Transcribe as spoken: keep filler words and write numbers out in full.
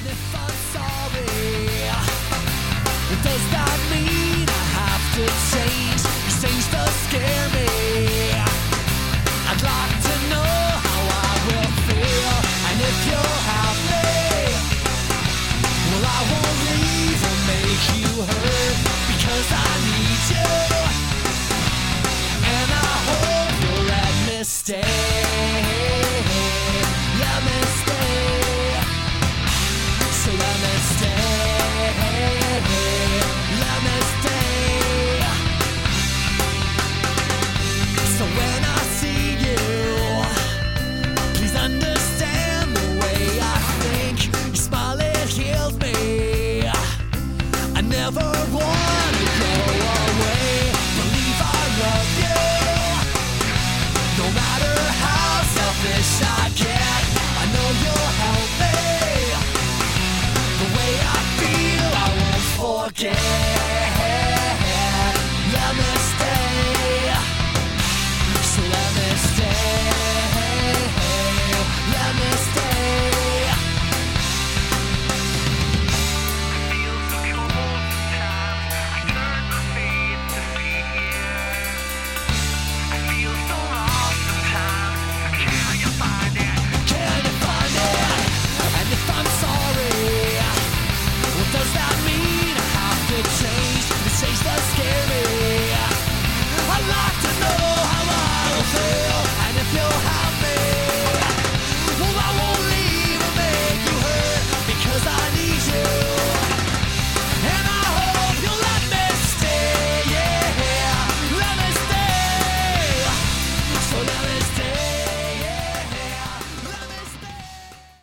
if I'm sorry, does that mean I have to change? Cause things does scare me. I'd like to know how I will feel, and if you're happy, well, I won't leave or make you hurt, because I need you, and I hope you're at mistake. Let me stay, so let me stay, let me stay. So when I see you, please understand the way I think. Your smile, it heals me. I never wanna go away. Believe I love you, no matter how selfish I get. I know you'll help me. The way I feel, I won't forget.